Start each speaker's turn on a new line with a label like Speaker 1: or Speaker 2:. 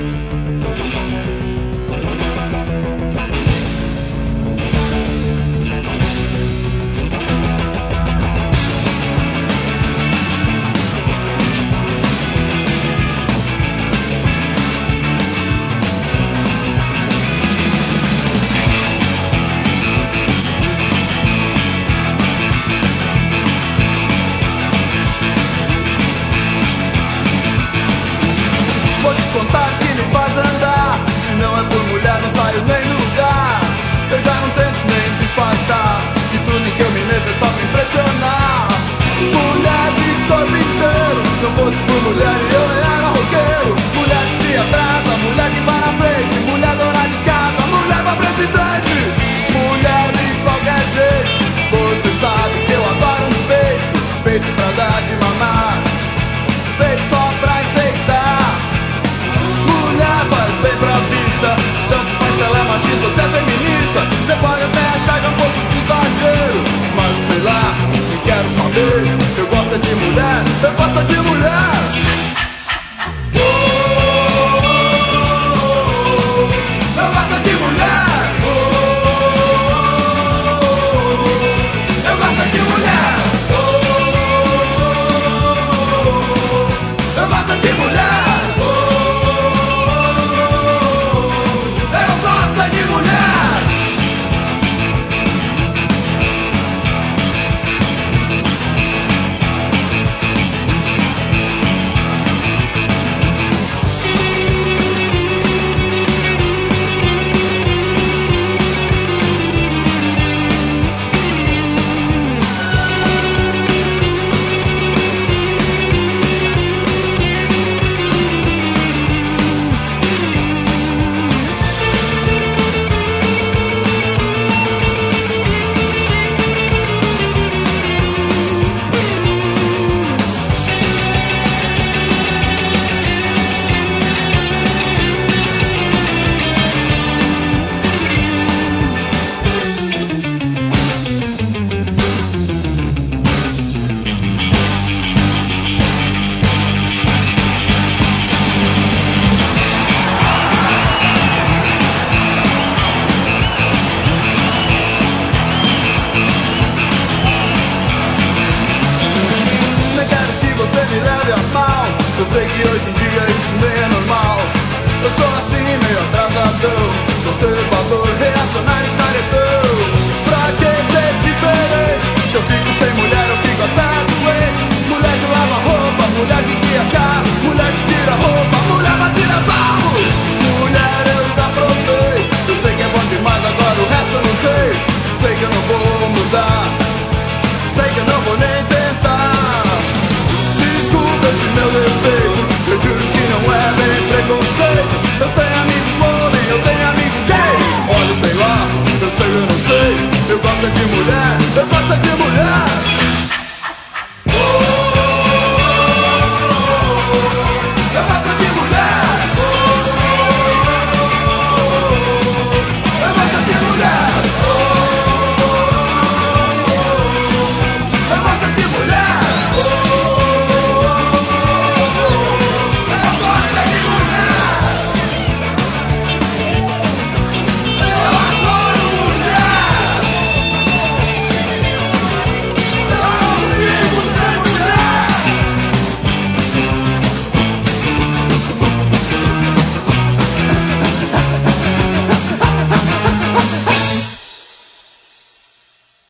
Speaker 1: Vou te contar que me faz andar. Se não é por mulher, não saio nem do lugar. Eu já não tento nem disfarçar. De tudo em que eu me meto é só me impressionar. Mulher de corpo inteiro. Não fosse por mulher eu nem era roqueiro. Mulher que se atrasa, mulher que vai na frente. Mulher dona de casa, mulher pra presidente. Mulher de qualquer jeito. Você sabe que eu adoro um peito. Peito pra dar de mamar. Peito só pra enfeitar. Mulher faz bem pra vista. Tanto faz se ela é machista ou se é feminista. Você pode até achar que é um pouco de exagero, mas sei lá, nem quero saber. Eu gosto de mulher, eu gosto de mulher. Eu gosto de mulher. Eu gosto de mulher. Eu gosto de mulher. Eu sei que hoje em dia isso nem é normal. Eu sou assim, meio atrasadão. Você